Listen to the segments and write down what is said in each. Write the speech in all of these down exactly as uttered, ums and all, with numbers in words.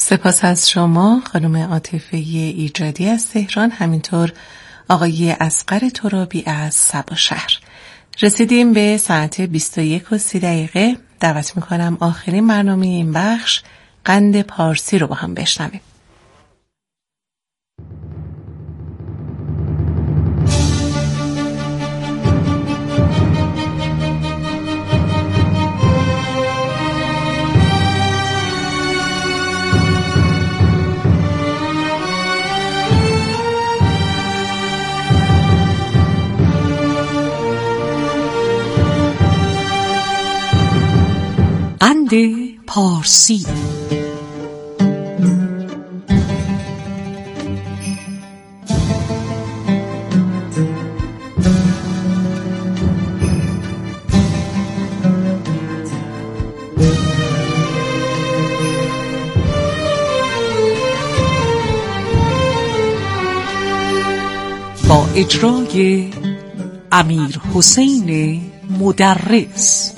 سپاس از شما خانم عاطفه ایجادی از تهران، همینطور آقای اصغر ترابی از سبا شهر. رسیدیم به ساعت بیست و یک و سی دقیقه. دعوت میکنم آخرین برنامه این بخش قند پارسی رو با هم بشنویم. قند پارسی. با اجرای امیر حسین مدرس.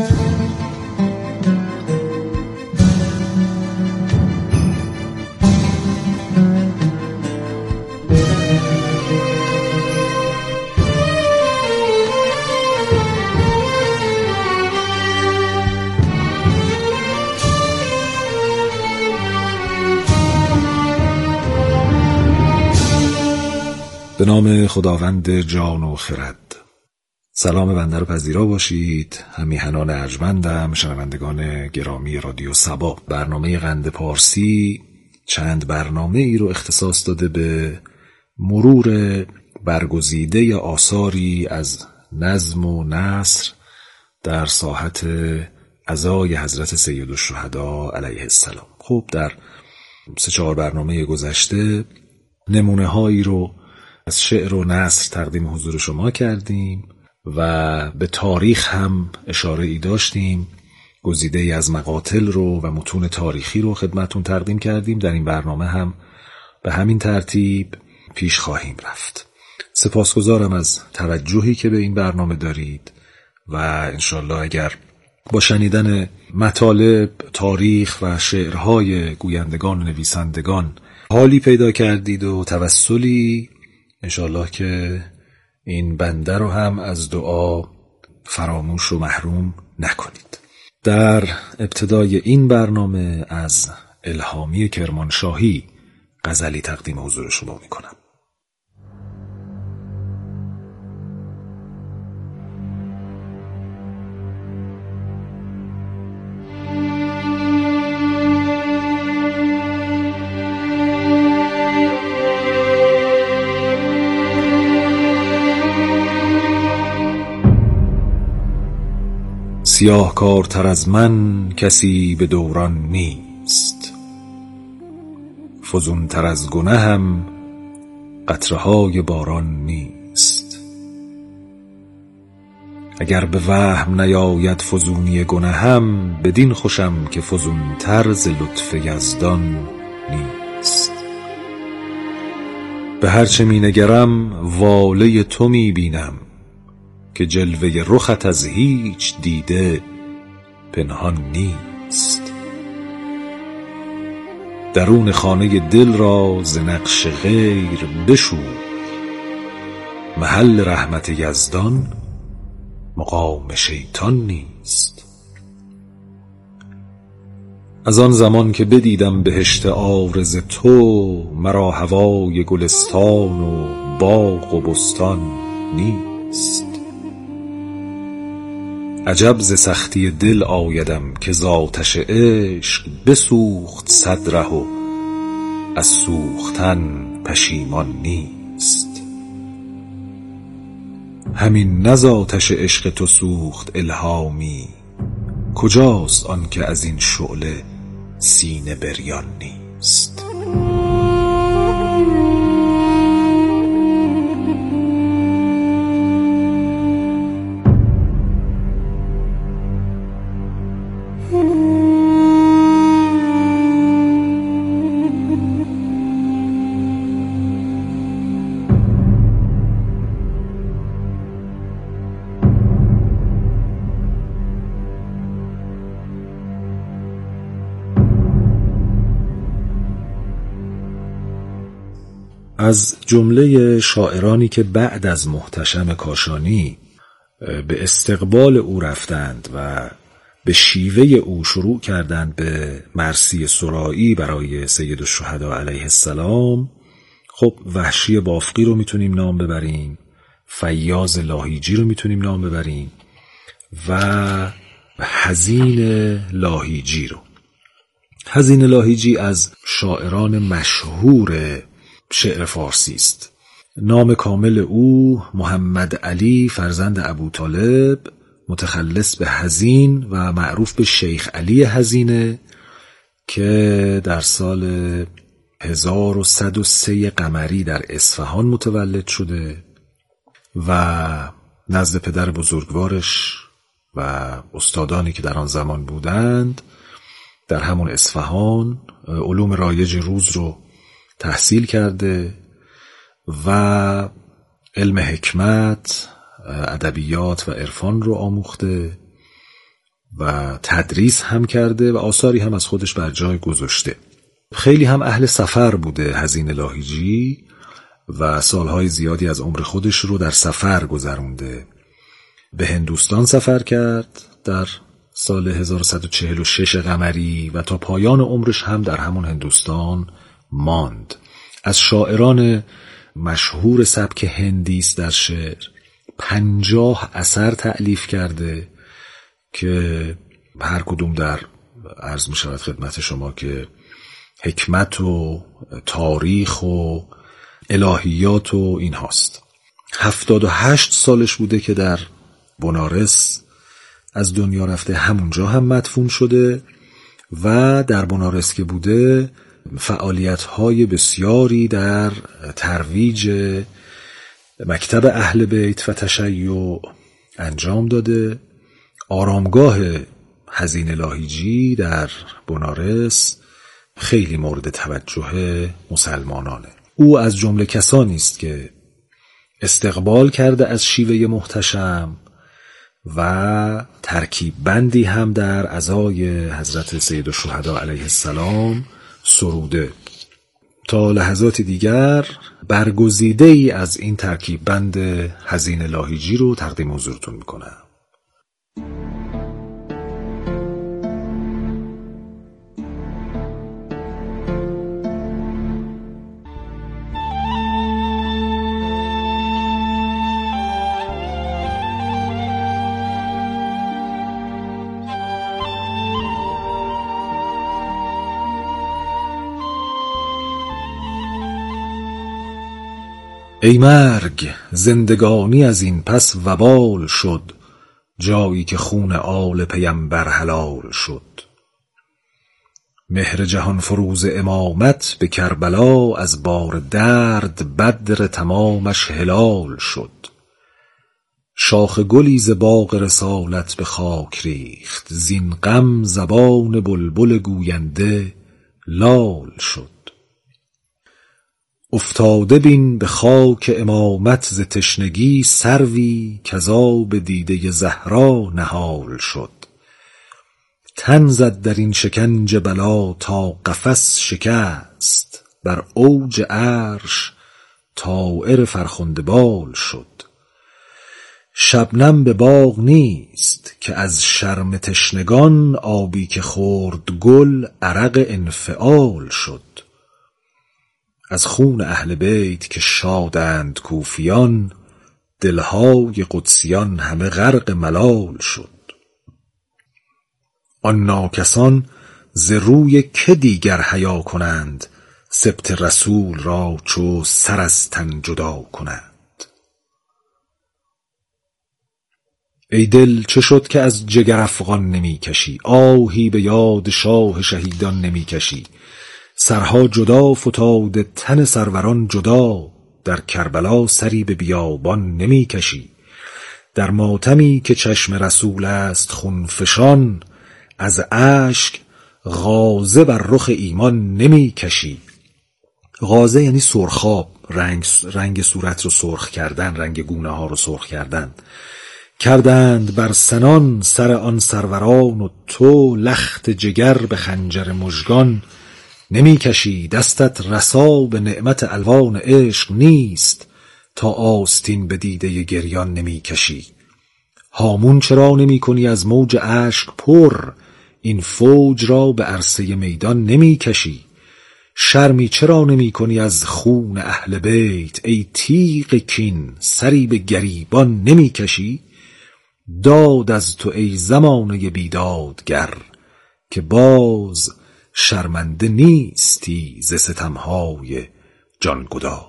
به نام خداوند جان و خرد. سلام بنده رو پذیرا باشید. هم میهنان ارجمندم، شنوندگان گرامی رادیو سبا. برنامه قند پارسی چند برنامه ای رو اختصاص داده به مرور برگزیده یا آثاری از نظم و نثر در ساحت عزای حضرت سیدالشهدا علیه السلام. خب در سه چهار برنامه گذشته نمونه هایی رو از شعر و نثر تقدیم حضور شما کردیم و به تاریخ هم اشاره ای داشتیم. گزیده ای از مقاتل رو و متون تاریخی رو خدمتون تقدیم کردیم. در این برنامه هم به همین ترتیب پیش خواهیم رفت. سپاسگزارم از توجهی که به این برنامه دارید و انشالله اگر با شنیدن مطالب، تاریخ و شعرهای گویندگان و نویسندگان حالی پیدا کردید و توسلی، انشالله که این بنده رو هم از دعا فراموش و محروم نکنید. در ابتدای این برنامه از الهامی کرمانشاهی غزلی تقدیم حضور شما میکنم. سیاه کارتر از من کسی به دوران نیست، فزونتر از گنهم قطره‌های باران نیست. اگر به وهم نیاید فزونی گنهم، بدین خوشم که فزونتر ز لطف یزدان نیست. به هرچه می نگرم واله تو می بینم، که جلوه رخت از هیچ دیده پنهان نیست. درون خانه دل را ز نقش غیر بشو، محل رحمت یزدان مقام شیطان نیست. از آن زمان که بدیدم بهشت عارض تو، مرا هوای گلستان و باغ و بستان نیست. عجب ز سختی دل آیدم که ز آتش عشق بسوخت صدره و از سوختن پشیمان نیست. همین نه ز آتش عشق تو سوخت الهامی، کجاست آن که از این شعله سینه بریان نیست. از جمله شاعرانی که بعد از محتشم کاشانی به استقبال او رفتند و به شیوه او شروع کردند به مرثیه سرایی برای سید الشهدا علیه السلام، خب وحشی بافقی رو میتونیم نام ببریم، فیاض لاهیجی رو میتونیم نام ببریم و حزین لاهیجی رو. حزین لاهیجی از شاعران مشهور شعر فارسی است. نام کامل او محمد علی فرزند ابوطالب، متخلص به حزین و معروف به شیخ علی حزینه، که در سال هزار و صد و سه قمری در اصفهان متولد شده و نزد پدر بزرگوارش و استادانی که در آن زمان بودند در همون اصفهان علوم رایج روز رو تحصیل کرده و علم حکمت، ادبیات و عرفان رو آموخته و تدریس هم کرده و آثاری هم از خودش بر جای گذاشته. خیلی هم اهل سفر بوده حزین لاهیجی و سالهای زیادی از عمر خودش رو در سفر گذرونده. به هندوستان سفر کرد در سال هزار و صد و چهل و شش قمری و تا پایان عمرش هم در همون هندوستان ماند. از شاعران مشهور سبک هندیست در شعر پنجاه اثر تألیف کرده که هر کدوم در عرض می شود خدمت شما که حکمت و تاریخ و الهیات و این هاست. هفتاد و هشت سالش بوده که در بنارس از دنیا رفته، همونجا هم مدفون شده و در بنارس که بوده فعالیت‌های بسیاری در ترویج مکتب اهل بیت و تشیع انجام داده. آرامگاه حزین لاهیجی در بنارس خیلی مورد توجه مسلمانانه. او از جمله کسانی است که استقبال کرده از شیوه محتشم و ترکیب بندی هم در عزای حضرت سید الشهدا علیه السلام سروده. تا لحظات دیگر برگزیده ای از این ترکیب بند حزین لاهیجی رو تقدیم حضورتون میکنم. ای مرگ زندگانی از این پس وبال شد، جایی که خون آل پیمبر حلال شد. مهر جهان فروز امامت به کربلا، از بار درد بدر تمامش هلال شد. شاخ گلی ز باغ رسالت به خاک ریخت، زین غم زبان بلبل گوینده لال شد. افتاده بین به خاک امامت ز تشنگی، سروی کذا به دیده زهرا نهال شد. تن زد در این شکنج بلا تا قفس شکست، بر اوج عرش طائر فرخنده بال شد. شبنم به باغ نیست که از شرم تشنگان، آبی که خورد گل عرق انفعال شد. از خون اهل بیت که شادند کوفیان، دلهای قدسیان همه غرق ملال شد. آن ناکسان ز روی که دیگر حیا کنند، سبط رسول را چو سر از تن جدا کنند. ای دل چه شد که از جگر افغان نمی کشی، آهی به یاد شاه شهیدان نمی کشی. سرها جدا فتاده تن سروران جدا، در کربلا سری به بیابان نمی کشی. در ماتمی که چشم رسول است خونفشان، از اشک غازه بر رخ ایمان نمی کشی. غازه یعنی سرخاب، رنگ, رنگ صورت رو سرخ کردن، رنگ گونه ها رو سرخ کردن. کردند بر سنان سر آن سروران و تو، لخت جگر به خنجر مژگان نمی کشی، دستت رسا به نعمت الوان عشق نیست، تا آستین به دیده گریان نمی کشی. هامون چرا نمی کنی از موج اشک پر، این فوج را به عرصه میدان نمی کشی. شرمی چرا نمی کنی از خون اهل بیت، ای تیغ کین سری به گریبان نمی کشی. داد از تو ای زمانه بیدادگر، که باز شرمنده نیستی ز ستمهای جانگداز.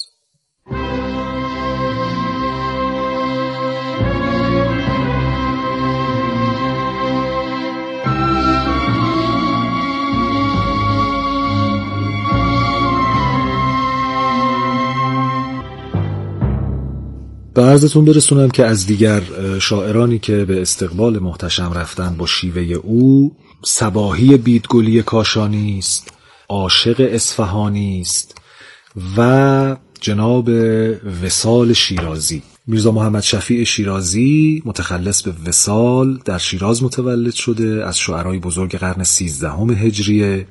به عرضتون برسونم که از دیگر شاعرانی که به استقبال محتشم رفتن با شیوه او، صباحی بیدگلی کاشانی است، عاشق اصفهانی است و جناب وصال شیرازی. میرزا محمد شفیع شیرازی متخلص به وصال در شیراز متولد شده، از شاعرای بزرگ قرن سیزدهم هجریه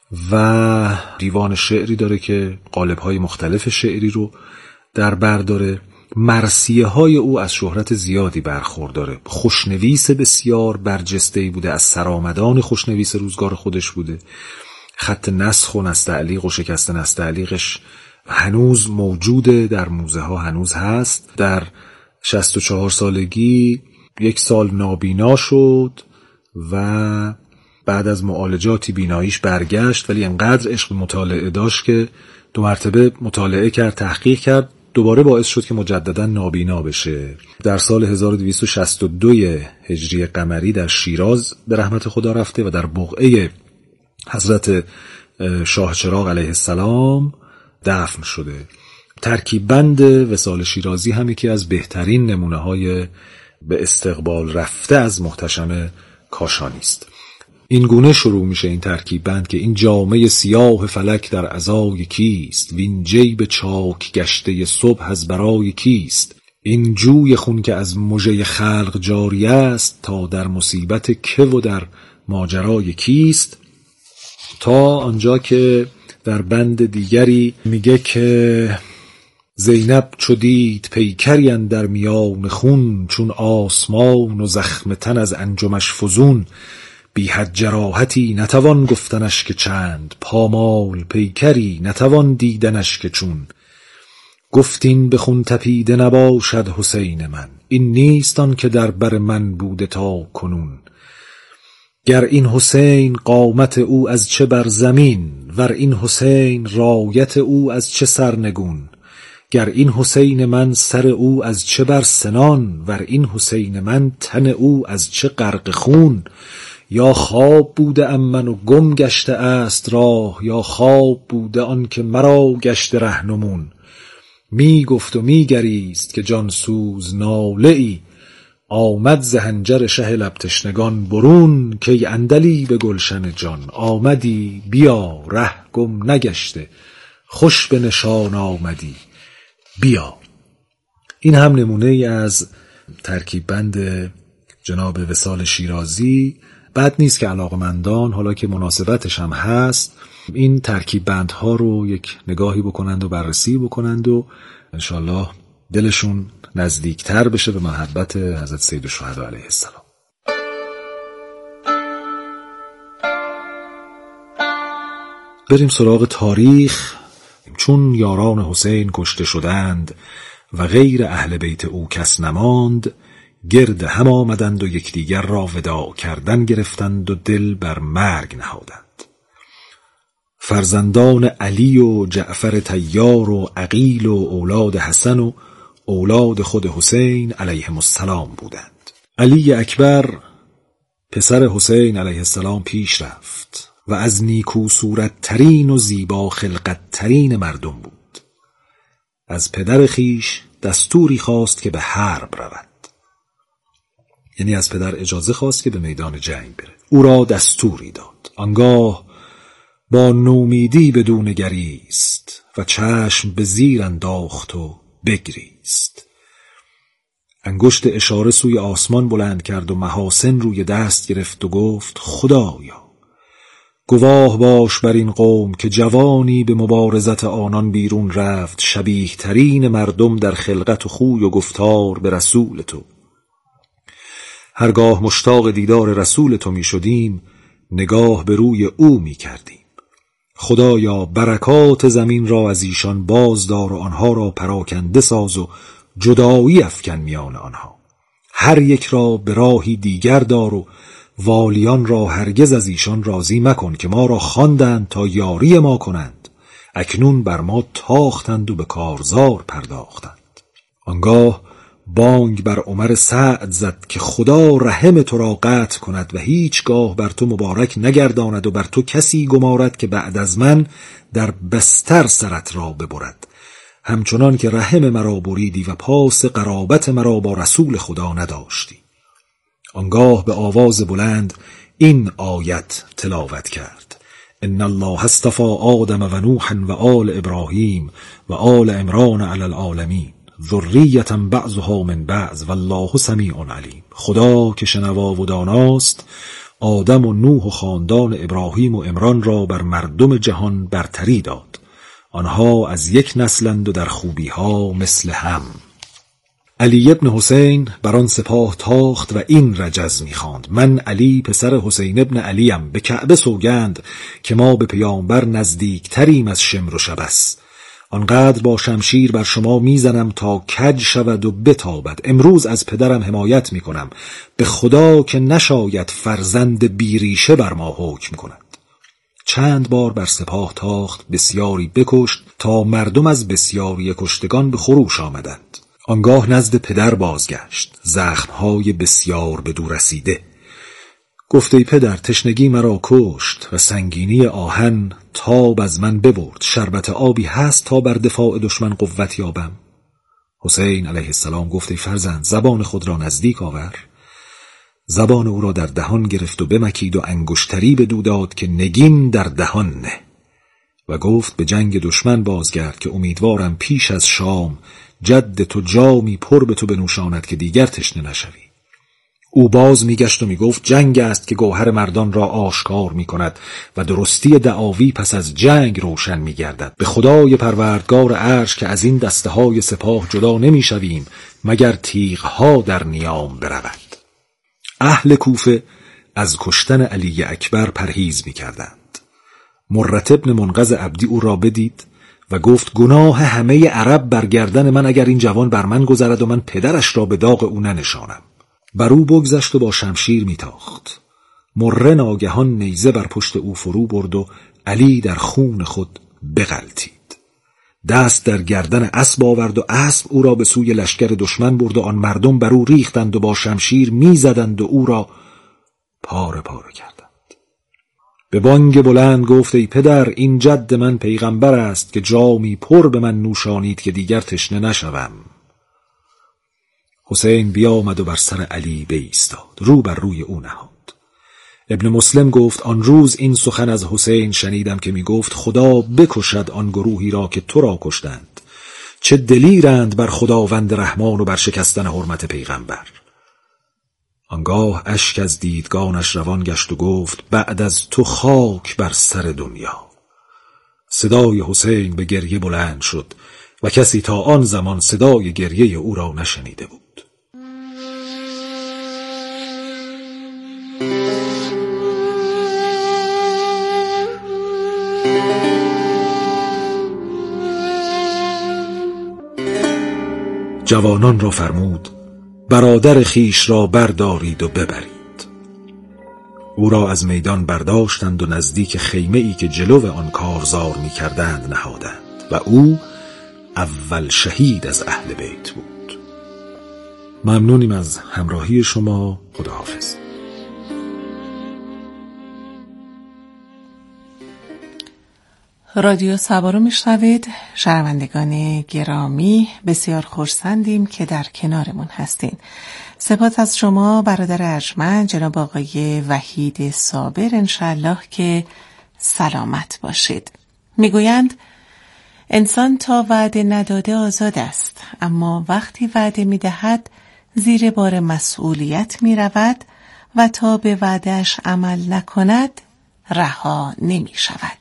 و دیوان شعری داره که قالب‌های مختلف شعری رو در بر داره. مرثیه های او از شهرت زیادی برخورداره. خوشنویس بسیار برجسته‌ای بوده، از سرآمدان خوشنویس روزگار خودش بوده. خط نسخ و نستعلیق و شکست نستعلیقش هنوز موجوده، در موزه ها هنوز هست. در شصت و چهار سالگی یک سال نابینا شد و بعد از معالجاتی بیناییش برگشت، ولی انقدر عشق مطالعه داشت که دو مرتبه مطالعه کرد، تحقیق کرد، دوباره باعث شد که مجددا نابینا بشه. در سال هزار و دویست و شصت و دو هجری قمری در شیراز به رحمت خدا رفته و در بقعه حضرت شاه چراغ علیه السلام دفن شده. ترکیب بند وصال شیرازی هم یکی از بهترین نمونه های به استقبال رفته از محتشم کاشانی است. این گونه شروع میشه این ترکیب بند که این جامه سیاه فلک در عزای کیست، وین جیب چاک گشته صبح از برای کیست، این جوی خون که از مژه خلق جاری است، تا در مصیبت که و در ماجرای کیست. تا آنجا که در بند دیگری میگه که زینب چو دید پیکری اندر میان خون، چون آسمان و زخم تن از انجمش فزون، بی حد جراحتی نتوان گفتنش که چند، پامال پیکری نتوان دیدنش که چون. گفتین به خون تپیده نباشد حسین من، این نیست آن که در بر من بوده تا کنون. گر این حسین قامت او از چه بر زمین، ور این حسین رایت او از چه سرنگون. گر این حسین من سر او از چه بر سنان، ور این حسین من تن او از چه غرق خون. یا خواب بوده ام من و گم گشته است راه، یا خواب بوده آن که مرا گشته رهنمون. می گفت و می گریست که جانسوز ناله ای، آمد ز حنجر شه لب تشنگان برون. کی اندلی به گلشن جان آمدی، بیا ره گم نگشته خوش به نشان آمدی بیا. این هم نمونه ای از ترکیب بند جناب وصال شیرازی. بد نیست که علاقمندان، حالا که مناسبتش هم هست، این ترکیب بندها رو یک نگاهی بکنند و بررسی بکنند و انشالله دلشون نزدیکتر بشه به محبت حضرت سید الشهدا علیه السلام. بریم سراغ تاریخ. چون یاران حسین کشته شدند و غیر اهل بیت او کس نماند، گرد هم آمدند و یکدیگر را وداع کردن گرفتند و دل بر مرگ نهادند. فرزندان علی و جعفر طیار و عقیل و اولاد حسن و اولاد خود حسین علیهم السلام بودند. علی اکبر پسر حسین علیه السلام پیش رفت و از نیکو صورت ترین و زیبا خلقت ترین مردم بود. از پدر خیش دستوری خواست که به حرب رود، یعنی از پدر اجازه خواست که به میدان جنگ بره. او را دستوری داد. آنگاه با نومیدی بدون نگریست و چشم به زیر انداخت و بگریست. انگشت اشاره سوی آسمان بلند کرد و محاسن روی دست گرفت و گفت: خدایا گواه باش بر این قوم که جوانی به مبارزت آنان بیرون رفت، شبیه ترین مردم در خلقت و خوی و گفتار به رسول تو. هرگاه مشتاق دیدار رسول تو می شدیم، نگاه به روی او می کردیم. خدایا برکات زمین را از ایشان بازدار و آنها را پراکنده ساز و جدایی افکن میان آنها. هر یک را به راهی دیگر دار و والیان را هرگز از ایشان راضی مکن که ما را خواندند تا یاری ما کنند، اکنون بر ما تاختند و به کارزار پرداختند. آنگاه بانگ بر عمر سعد زد که خدا رحم تو را قطع کند و هیچگاه بر تو مبارک نگرداند و بر تو کسی گمارد که بعد از من در بستر سرت را ببرد، همچنان که رحم مرا بریدی و پاس قرابت مرا با رسول خدا نداشتی. آنگاه به آواز بلند این آیت تلاوت کرد: ان الله اصطفى آدم و نوح و آل ابراهیم و آل عمران علی العالمین ذریة بعضها من بعض والله سمیع علیم. خدا که شنوا و داناست آدم و نوح و خاندان ابراهیم و عمران را بر مردم جهان برتری داد. آنها از یک نسلند و در خوبی ها مثل هم. علی ابن حسین بر آن سپاه تاخت و این رجز می‌خواند: من علی پسر حسین ابن علیم به کعبه سوگند که ما به پیامبر نزدیکتریم از شمر و شبس. آنقدر با شمشیر بر شما میزنم تا کج شود و بتابد. امروز از پدرم حمایت میکنم، به خدا که نشاید فرزند بیریشه بر ما حکم کند. چند بار بر سپاه تاخت، بسیاری بکشت تا مردم از بسیاری کشتگان به خروش آمدند. آنگاه نزد پدر بازگشت، زخمهای بسیار به دور رسیده. گفت ای پدر، تشنگی مرا کشت و سنگینی آهن تاب از من ببرد. شربت آبی هست تا بر دفاع دشمن قوت یابم؟ حسین علیه السلام گفت ای فرزند، زبان خود را نزدیک آور. زبان او را در دهان گرفت و بمکید و انگشتری بدو داد که نگین در دهان نه و گفت به جنگ دشمن بازگرد که امیدوارم پیش از شام جد تو جامی پر به تو بنوشاند که دیگر تشنه نشوی. او باز میگشت و میگفت جنگ است که گوهر مردان را آشکار میکند و درستی دعاوی پس از جنگ روشن میگردد. به خدای پروردگار عرش که از این دسته های سپاه جدا نمیشویم مگر تیغها در نیام برود. اهل کوفه از کشتن علی اکبر پرهیز میکردند. مرت ابن منقذ عبدی او را بدید و گفت گناه همه عرب برگردن من اگر این جوان بر من گذرد و من پدرش را به داغ او ننشانم. بر او بگذشت و با شمشیر میتاخت. مره ناگهان نیزه بر پشت او فرو برد و علی در خون خود بغلتید. دست در گردن اسب آورد و اسب او را به سوی لشکر دشمن برد و آن مردم بر او ریختند و با شمشیر میزدند و او را پاره پاره کردند. به بانگ بلند گفت ای پدر، این جد من پیغمبر است که جامی پر به من نوشانید که دیگر تشنه نشوم. حسین بیامد و بر سر علی بایستاد، رو بر روی او نهاد. ابن مسلم گفت آن روز این سخن از حسین شنیدم که می گفت خدا بکشد آن گروهی را که تو را کشتند. چه دلیرند بر خداوند رحمان و بر شکستن حرمت پیغمبر. آنگاه اشک از دیدگانش روان گشت و گفت بعد از تو خاک بر سر دنیا. صدای حسین به گریه بلند شد و کسی تا آن زمان صدای گریه او را نشنیده بود. جوانان را فرمود برادر خیش را بردارید و ببرید. او را از میدان برداشتند و نزدیک خیمه ای که جلو آن کارزار می کردند نهادند و او اول شهید از اهل بیت بود. ممنونیم از همراهی شما. خداحافظ. رادیو سبا رو میشنوید. شنوندگان گرامی، بسیار خرسندیم که در کنارمون هستین. سپاس از شما برادر ارجمند جناب آقای وحید صابر، انشالله که سلامت باشید. میگویند انسان تا وعده نداده آزاد است، اما وقتی وعده میدهد زیر بار مسئولیت میرود و تا به وعدهش عمل نکند رها نمی شود.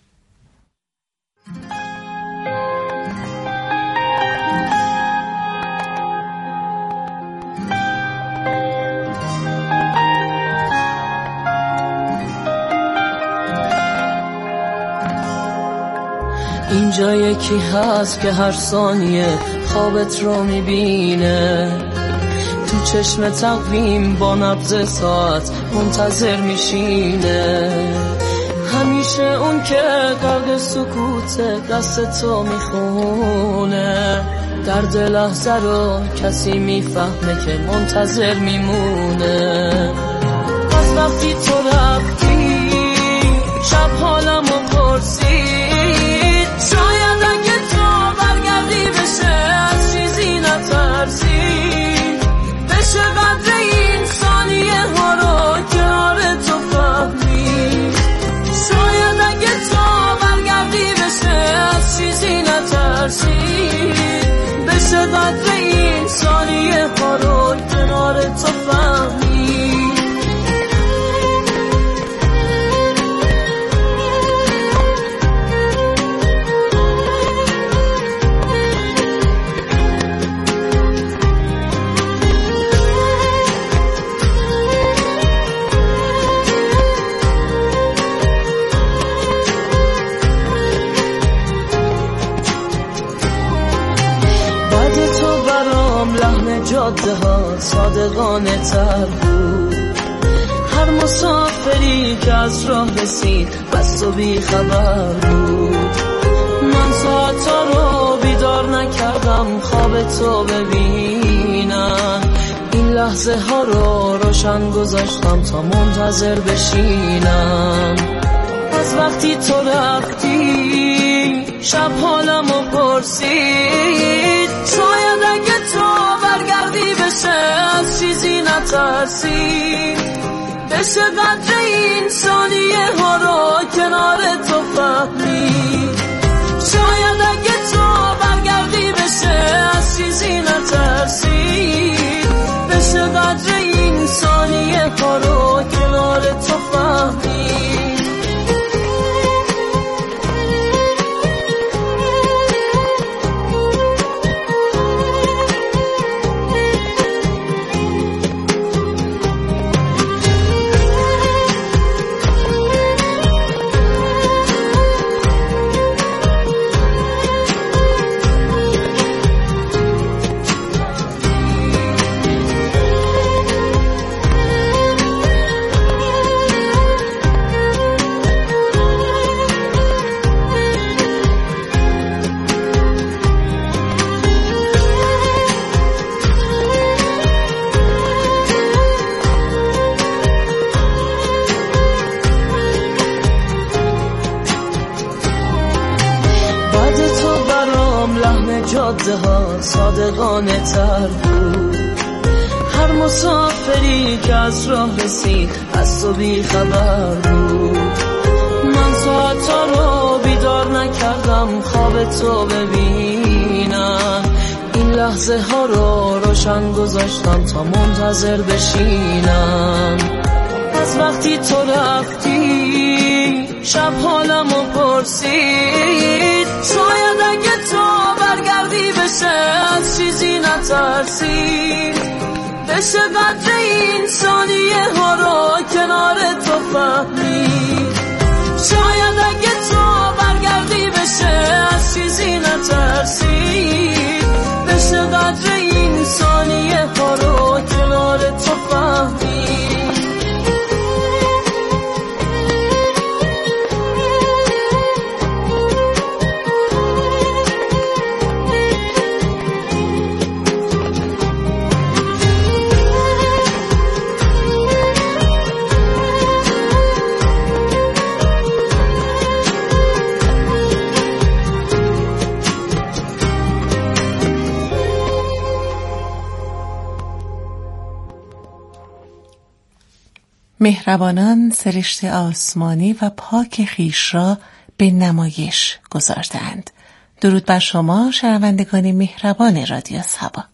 اینجا یکی هست که هر ثانیه خوابت رو میبینه، تو چشم تقویم با نبض ساعت منتظر میشینه، همیشه اون که غرق سکوت دست تو میخونه، درد لحظه رو کسی میفهمه که منتظر میمونه. از وقتی تو رفتی شب حالمو پرسید، شاید اگه تو برگردی بشه از چیزی نترسی، بشه قدر این ثانیه ها رو کنار تو فهمی، شاید اگه تو برگردی بشه از چیزی نترسی، بشه قدر این ثانیه ها رو کنار تو فهمی. جاده ها صادقانه تر بود، هر مسافری که از راه رسید بس و بی خبر بود، من ساعتا رو بیدار نکردم خواب تو ببینم، این لحظه ها رو روشن گذاشتم تا منتظر بشینم. از وقتی تو رفتی شب حالمو پرسید، شاید اگه تو برگردی بشه از چیزی نترسی، بشه قدر این ثانیه ها رو کنار تو فهمی، شاید اگه تو برگردی بشه از چیزی نترسی، بشه قدر این ثانیه ها رو کنار تو فهمی. جاده ها صادقانه تر بود، هر مسافری که از راه رسید از تو بی خبر بود، من ساعتا رو بیدار نکردم خواب تو ببینم، این لحظه ها رو روشن گذاشتم تا منتظر بشینم. از وقتی تو رفتی شب حالمو پرسید، شاید اگه تو برگردی بشه از چیزی نترسی، بشه قدر این ثانیه ها رو کنار تو فهمی، شاید اگه تو برگردی بشه از چیزی نترسی، بشه قدر این ثانیه ها رو کنار تو فهمی. مهربانان سرشت آسمانی و پاک خویش را به نمایش گذاشتند. درود بر شما شنوندگان مهربان رادیو صبا.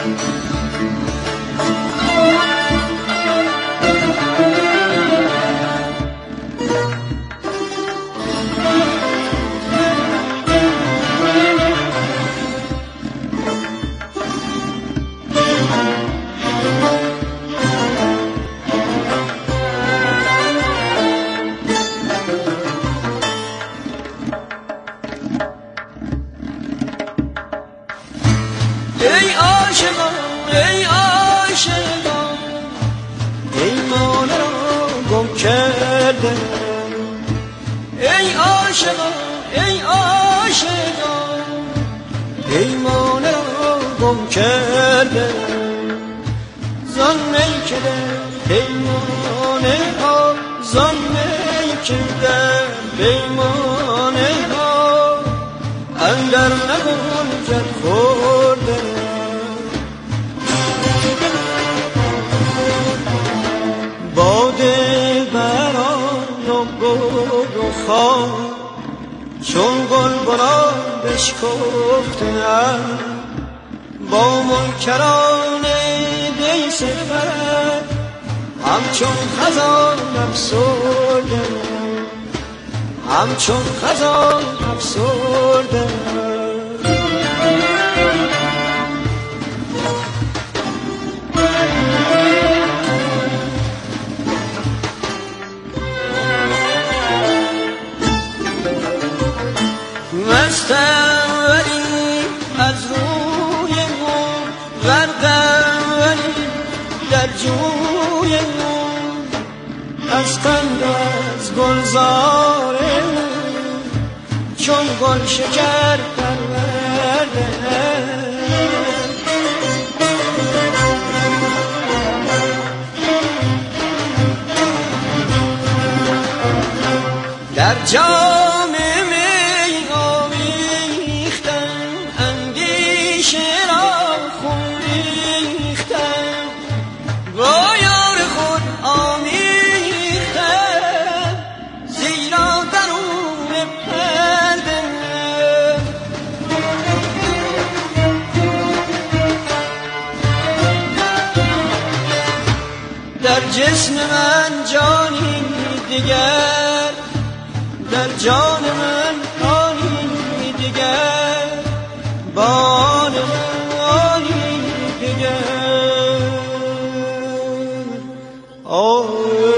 ای عاشقا ای عاشقا پیمان را گم کرده زان می که در پیمانه ها زان می که در پیمانه ها اندر نگنجد خورده با دلبران و گل و خار چون گلبنان بشکفته‌اند با منکران دی صفت همچون خزان افسرده همچون خزان افسرده مستم ولی از روی مون غرقم ولی در جوی مون از قند و از گلزار چون گل شکر پرورده در جام می آمیختم اندیشه را خون ریختم با یار خود آمیختم زیرا درون پرده در جسم من جانی دیگر در جان من آنی دیگر بان من آنی دیگر آه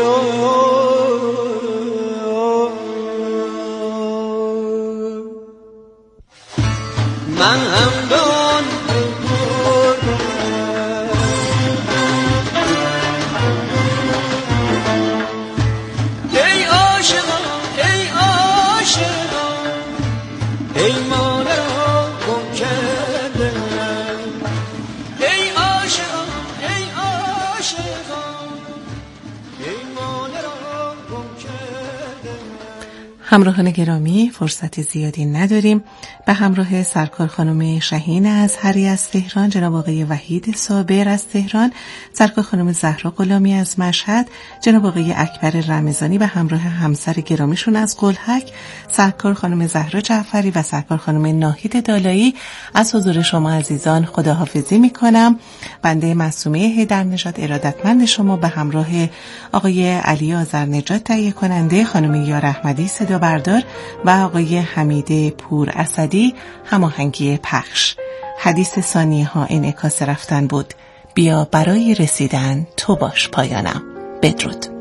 من هم به آن پیمان را گم کرده ای عاشقا ای عاشقا پیمان را گم کرده. همراهان گرامی، فرصت زیادی نداریم. به همراه سرکار خانم شهین ازهری از تهران، جناب آقای وحید صابر از تهران، سرکار خانم زهرا غلامی از مشهد، جناب آقای اکبر رمضانی به همراه همسر گرامیشون از قلهک، سرکار خانم زهرا جعفری و سرکار خانم ناهید دالایی از حضور شما عزیزان خداحافظی میکنم. بنده معصومه حیدرنژاد ارادتمند شما به همراه آقای علی آذرنژاد تهیه کننده، خانم یار احمدی صدا بردار و آقای حمید پور اسدی هماهنگی پخش. حدیث ثانیه ها انعکاس رفتن بود. بیا برای رسیدن تو باش پایانم. بدرود.